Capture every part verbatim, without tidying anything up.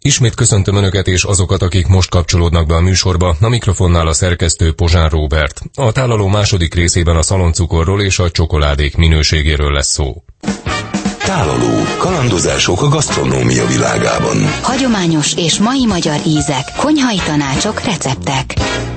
Ismét köszöntöm Önöket és azokat, akik most kapcsolódnak be a műsorba, a mikrofonnál a szerkesztő Pozsán Róbert. A tálaló második részében a szaloncukorról és a csokoládék minőségéről lesz szó. Tálaló. Kalandozások a gasztronómia világában. Hagyományos és mai magyar ízek, konyhai tanácsok, receptek.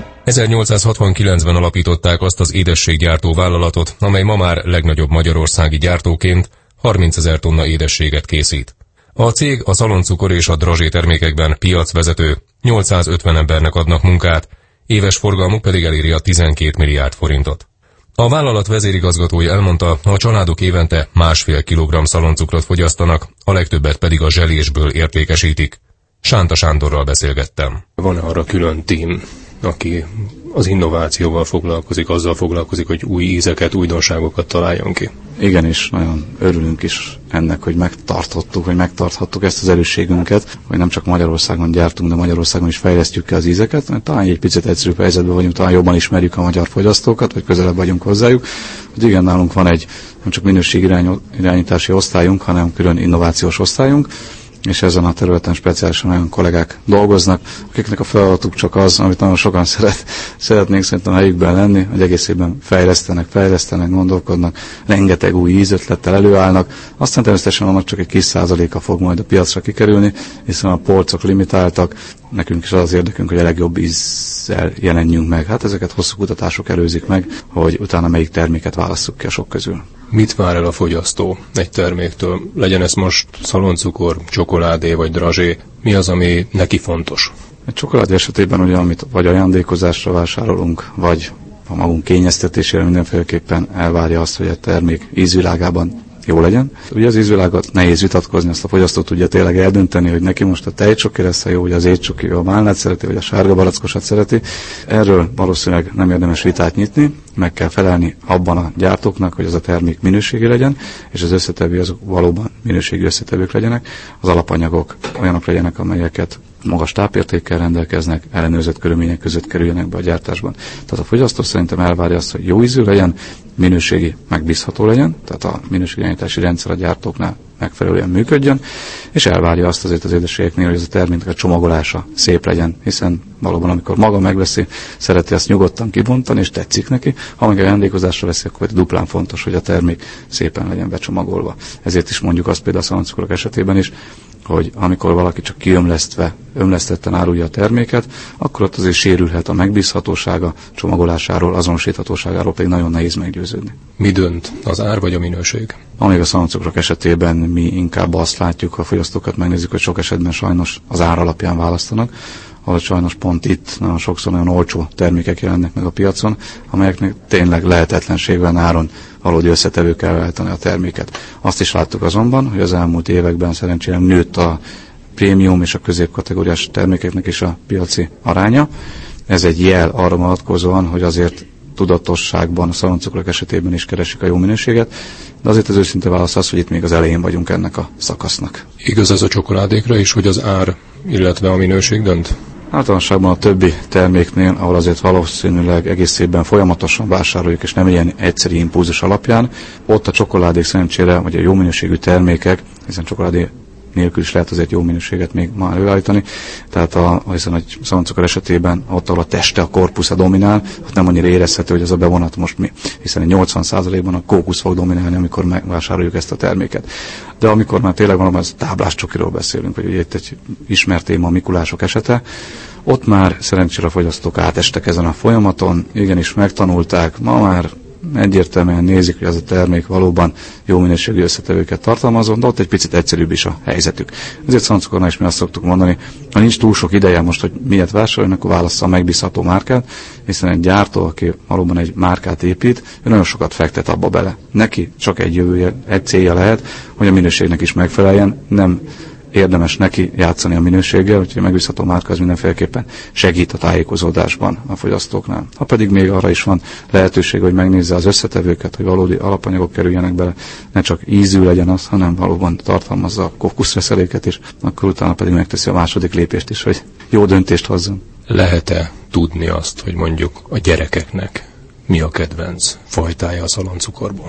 ezernyolcszázhatvankilencben alapították azt az édességgyártó vállalatot, amely ma már legnagyobb magyarországi gyártóként harmincezer tonna édességet készít. A cég a szaloncukor és a drazsé termékekben piacvezető, nyolcszázötven embernek adnak munkát, éves forgalmuk pedig eléri a tizenkét milliárd forintot. A vállalat vezérigazgatója elmondta, a családok évente másfél kilogramm szaloncukrot fogyasztanak, a legtöbbet pedig a zselésből értékesítik. Sánta Sándorral beszélgettem. Van arra külön tím, aki az innovációval foglalkozik, azzal foglalkozik, hogy új ízeket, újdonságokat találjon ki. Igen, és nagyon örülünk is ennek, hogy megtartottuk, hogy megtarthattuk ezt az erősségünket, hogy nem csak Magyarországon gyártunk, de Magyarországon is fejlesztjük ki az ízeket, mert talán egy picit egyszerűbb helyzetben vagyunk, talán jobban ismerjük a magyar fogyasztókat, vagy közelebb vagyunk hozzájuk, hogy igen, nálunk van egy nem csak minőségirányítási osztályunk, hanem külön innovációs osztályunk, és ezen a területen speciálisan olyan kollégák dolgoznak, akiknek a feladatuk csak az, amit nagyon sokan szeret, szeretnénk szerintem helyükben lenni, hogy egész évben fejlesztenek, fejlesztenek, gondolkodnak, rengeteg új ízötlettel előállnak, aztán természetesen annak csak egy kis százaléka fog majd a piacra kikerülni, hiszen a polcok limitáltak, nekünk is az az érdekünk, hogy a legjobb ízzel jelenjünk meg. Hát ezeket hosszú kutatások előzik meg, hogy utána melyik terméket válasszuk ki a sok közül. Mit vár el a fogyasztó egy terméktől? Legyen ez most szaloncukor, csokoládé vagy drazsé, mi az, ami neki fontos? A csokoládé esetében ugye, amit vagy ajándékozásra vásárolunk, vagy a magunk kényeztetésére mindenféleképpen elvárja azt, hogy a termék ízvilágában jó legyen. Ugye az ízvilágot nehéz vitatkozni, azt a fogyasztó tudja tényleg eldönteni, hogy neki most a tejcsoki lesz a jó, vagy az étcsoki, a málnát szereti, vagy a sárga barackosat szereti. Erről valószínűleg nem érdemes vitát nyitni, meg kell felelni abban a gyártóknak, hogy az a termék minőségi legyen, és az összetevő azok valóban minőségi összetevők legyenek, az alapanyagok olyanok legyenek, amelyeket magas tápértékkel rendelkeznek, ellenőrzött körülmények között kerüljenek be a gyártásban. Tehát a fogyasztó szerintem elvárja azt, hogy jó ízű legyen, minőségi, megbízható legyen, tehát a minőségirányítási rendszer a gyártóknál megfelelően működjön, és elvárja azt azért az édességeknél, hogy ez a terméknek a csomagolása szép legyen, hiszen valóban amikor maga megveszi, szereti azt nyugodtan kibontani, és tetszik neki, ha meg ajándékozásra veszi, akkor duplán fontos, hogy a termék szépen legyen becsomagolva. Ezért is mondjuk azt például a szaloncukorok esetében is, hogy amikor valaki csak kiömlesztve, ömlesztetten árulja a terméket, akkor ott azért sérülhet a megbízhatósága, csomagolásáról, azonosíthatóságáról pedig nagyon nehéz meggyőződni. Mi dönt, az ár vagy a minőség? Amíg a szaloncukorok esetében mi inkább azt látjuk, a fogyasztókat megnézzük, hogy sok esetben sajnos az ár alapján választanak, ahol sajnos pont itt nagyon sokszor nagyon olcsó termékek jelennek meg a piacon, amelyeknek tényleg lehetetlenségben áron valódi összetevőkkel váltani a terméket. Azt is láttuk azonban, hogy az elmúlt években szerencsére nőtt a prémium és a középkategóriás termékeknek is a piaci aránya. Ez egy jel arra vonatkozóan, hogy azért tudatosságban a szaloncukorok esetében is keresik a jó minőséget, de azért az őszinte válasz az, hogy itt még az elején vagyunk ennek a szakasznak. Igaz ez a csokoládékra is, hogy az ár, illetve a minőség dönt? Általánosságban a többi terméknél, ahol azért valószínűleg egész évben folyamatosan vásároljuk, és nem ilyen egyszeri impulzus alapján, ott a csokoládék szerencsére, vagy a jó minőségű termékek, hiszen csokoládé nélkül is lehet azért jó minőséget még ma előállítani. Tehát a, hiszen egy szaloncukor esetében, ott ahol a teste, a korpusza dominál, ott nem annyira érezhető, hogy ez a bevonat most mi. Hiszen nyolcvan százalékban a kókusz fog dominálni, amikor megvásároljuk ezt a terméket. De amikor már tényleg valami az táblás csokiról beszélünk, vagy ugye itt egy ismert téma a mikulások esete, ott már szerencsére a fogyasztók átestek ezen a folyamaton, igenis megtanulták, ma már egyértelműen nézik, hogy ez a termék valóban jó minőségű összetevőket tartalmazon, de ott egy picit egyszerűbb is a helyzetük. Ezért szaloncukornál is mi azt szoktuk mondani, ha nincs túl sok ideje most, hogy miért vásároljon, akkor válassza a megbízható márkát, hiszen egy gyártó, aki valóban egy márkát épít, ő nagyon sokat fektet abba bele. Neki csak egy jövője, egy célja lehet, hogy a minőségnek is megfeleljen, nem érdemes neki játszani a minőséggel, úgyhogy a megbízható márka az mindenféleképpen segít a tájékozódásban a fogyasztóknál. Ha pedig még arra is van lehetőség, hogy megnézze az összetevőket, hogy valódi alapanyagok kerüljenek bele, ne csak ízű legyen az, hanem valóban tartalmazza a kókuszreszeléket is, akkor utána pedig megteszi a második lépést is, hogy jó döntést hozzon. Lehet-e tudni azt, hogy mondjuk a gyerekeknek mi a kedvenc fajtája a szaloncukorból?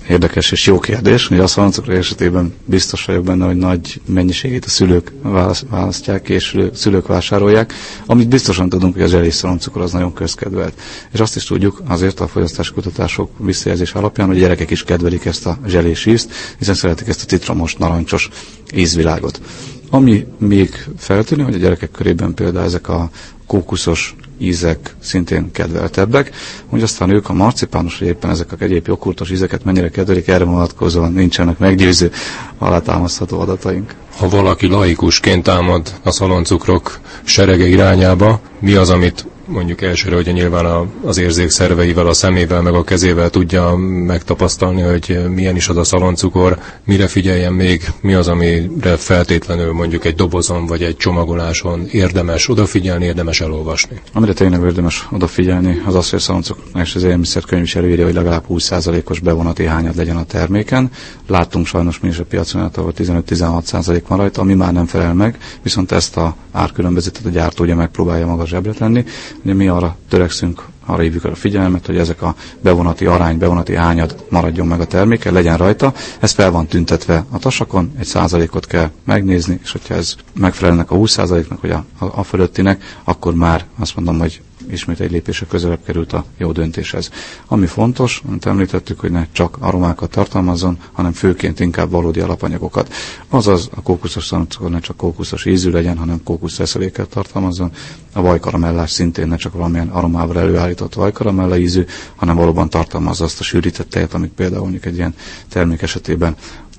érdekes és jó kérdés. Ugye a szaloncukor esetében biztos vagyok benne, hogy nagy mennyiségét a szülők választják és szülők vásárolják. Amit biztosan tudunk, hogy a zselés szaloncukor az nagyon közkedvelt. És azt is tudjuk azért a fogyasztási kutatások visszajelzés alapján, hogy a gyerekek is kedvelik ezt a zselés ízt, hiszen szeretik ezt a citromos, narancsos ízvilágot. Ami még feltűnő, hogy a gyerekek körében például ezek a kókuszos ízek szintén kedveltebbek, hogy aztán ők a marcipános, vagy éppen ezek a egyéb joghurtos ízeket mennyire kedvelik, erre vonatkozóan nincsenek meggyőző alátámasztható adataink. Ha valaki laikusként támad a szaloncukrok serege irányába, mi az, amit mondjuk elsőre, hogy nyilván az érzékszerveivel, a szemével, meg a kezével tudja megtapasztalni, hogy milyen is az a szaloncukor, mire figyeljen még, mi az, amire feltétlenül mondjuk egy dobozon vagy egy csomagoláson érdemes odafigyelni, érdemes elolvasni. Amire tényleg érdemes odafigyelni, az az, hogy a szaloncukroknál és az élelmiszerkönyv is előírja, hogy legalább húsz százalékos bevonati hányad legyen a terméken. Láttunk sajnos mi is a piacon, ahol tizenöt-tizenhat százalék van rajta, ami már nem felel meg, viszont ezt a árkülönbözetet a gyártó ugye megpróbálja maga zsebre tenni. Ugye mi arra törekszünk, arra hívjuk a figyelmet, hogy ezek a bevonati arány, bevonati hányad maradjon meg a terméken, legyen rajta. Ez fel van tüntetve a tasakon, egy százalékot kell megnézni, és hogyha ez megfelelnek a húsz százaléknak, vagy a, a, a fölöttinek, akkor már azt mondom, hogy ismét egy lépésre közelebb került a jó döntéshez. Ami fontos, amit említettük, hogy ne csak aromákat tartalmazzon, hanem főként inkább valódi alapanyagokat. Azaz a kókuszos szaloncukor ne csak kókuszos ízű legyen, hanem kókusz reszeléket tartalmazzon. A vajkaramellás szintén ne csak valamilyen aromával előállított vajkaramella ízű, hanem valóban tartalmazza azt a sűrített tejet, amit például mondjuk egy ilyen termék esetében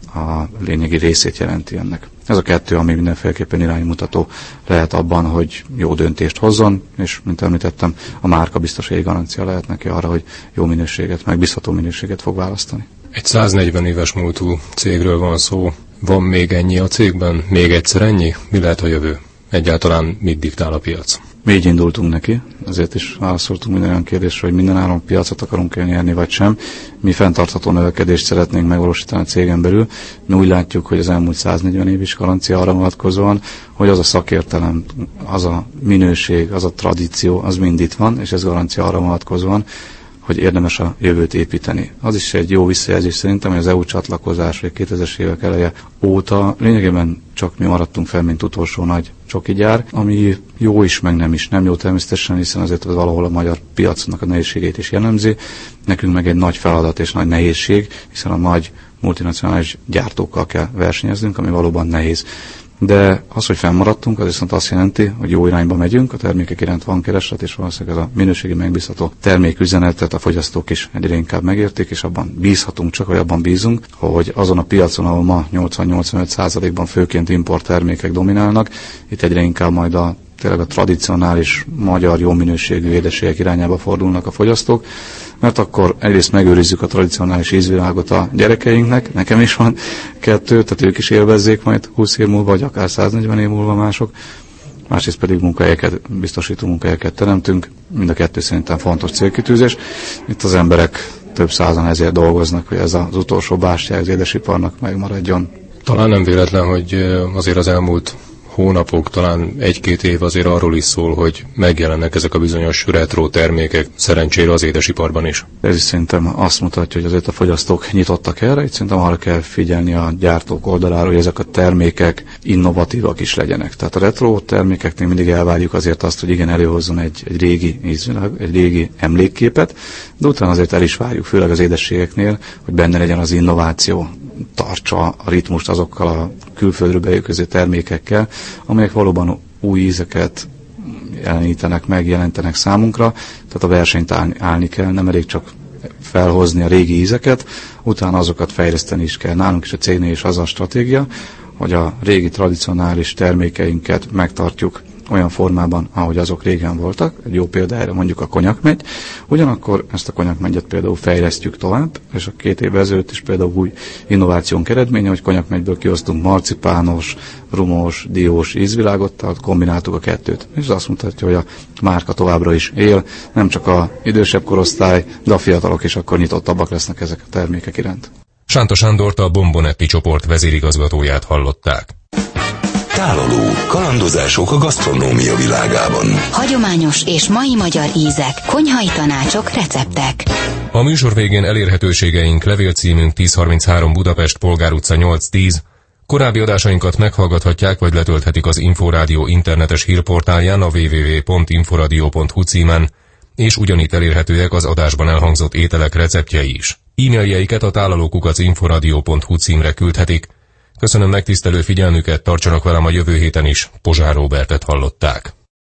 a lényegi részét jelenti ennek. Ez a kettő, ami mindenféleképpen iránymutató lehet abban, hogy jó döntést hozzon, és mint említettem, a márka biztonsági garancia lehet neki arra, hogy jó minőséget, megbízható minőséget fog választani. Egy száznegyven éves múltú cégről van szó. Van még ennyi a cégben? Még egyszer ennyi? Mi lehet a jövő? Egyáltalán mit diktál a piac? Mi így indultunk neki, azért is válaszoltunk minden olyan kérdésre, hogy minden áron piacot akarunk elnyerni, vagy sem. Mi fenntartható növekedést szeretnénk megvalósítani a cégen belül. Mi úgy látjuk, hogy az elmúlt száznegyven év is garancia arra vonatkozóan, hogy az a szakértelem, az a minőség, az a tradíció, az mind itt van, és ez garancia arra vonatkozóan, hogy érdemes a jövőt építeni. Az is egy jó visszajelzés szerintem, hogy az é u csatlakozás, vagy kétezres évek eleje óta lényegében csak mi maradtunk fel, mint utolsó nagy csoki gyár, ami jó is, meg nem is. Nem jó természetesen, hiszen azért az valahol a magyar piacnak a nehézségét is jellemzi. Nekünk meg egy nagy feladat és nagy nehézség, hiszen a nagy multinacionális gyártókkal kell versenyeznünk, ami valóban nehéz. De az, hogy fennmaradtunk, az viszont azt jelenti, hogy jó irányba megyünk, a termékek iránt van kereslet, és valószínűleg ez a minőségi megbízható terméküzenetet a fogyasztók is egyre inkább megértik, és abban bízhatunk, csak hogy abban bízunk, hogy azon a piacon, ahol ma nyolcvan-nyolcvanöt százalékban főként import termékek dominálnak, itt egyre inkább majd a tényleg a tradicionális magyar jó minőségű édességek irányába fordulnak a fogyasztók, mert akkor egyrészt megőrizzük a tradicionális ízvilágot a gyerekeinknek, nekem is van kettő, tehát ők is élvezzék majd húsz év múlva, vagy akár száznegyven év múlva mások, másrészt pedig munkahelyeket, biztosító munkahelyeket teremtünk, mind a kettő szerintem fontos célkitűzés. Itt az emberek több százan ezért dolgoznak, hogy ez az utolsó bástyája az édesiparnak megmaradjon. Talán nem véletlen, hogy azért az elmúlt hónapok, talán egy-két év azért arról is szól, hogy megjelennek ezek a bizonyos retro termékek, szerencsére az édesiparban is. Ez is szerintem azt mutatja, hogy azért a fogyasztók nyitottak erre, itt szerintem arra kell figyelni a gyártók oldaláról, hogy ezek a termékek innovatívak is legyenek. Tehát a retro termékeknél mindig elvárjuk azért azt, hogy igen, előhozzon egy, egy régi ízvilág, egy régi emlékképet, de utána azért el is várjuk, főleg az édességeknél, hogy benne legyen az innováció, tartsa a ritmust azokkal a külföldről beérkező termékekkel, amelyek valóban új ízeket jelenítenek meg, jelentenek számunkra, tehát a versenyt állni kell, nem elég csak felhozni a régi ízeket, utána azokat fejleszteni is kell. Nálunk is a cégnél is az a stratégia, hogy a régi tradicionális termékeinket megtartjuk olyan formában, ahogy azok régen voltak. Egy jó példa erre mondjuk a konyakmegy. Ugyanakkor ezt a konyakmegyet például fejlesztjük tovább, és a két évvel ezelőtt is például új innovációnk eredménye, hogy konyakmegyből kihoztunk marcipános, rumos, diós ízvilágot, tehát kombináltuk a kettőt. És azt mutatja, hogy a márka továbbra is él, nem csak az idősebb korosztály, de a fiatalok is akkor nyitottabbak lesznek ezek a termékek iránt. Sánta Sándort, a Bombonetti csoport vezérigazgatóját hallották. Tálaló. Kalandozások a gasztronómia világában. Hagyományos és mai magyar ízek, konyhai tanácsok, receptek. A műsor végén elérhetőségeink: levélcímünk tíz harminchárom Budapest, Polgár utca nyolc tíz. Korábbi adásainkat meghallgathatják, vagy letölthetik az Inforádió internetes hírportálján a double-u double-u double-u pont inforadio pont hu címen, és ugyanitt elérhetőek az adásban elhangzott ételek receptjei is. E-mailjeiket a tálalókukac inforadio pont hu címre küldhetik. Köszönöm megtisztelő figyelmüket, tartsanak velem a jövő héten is. Pozsár Róbertet hallották.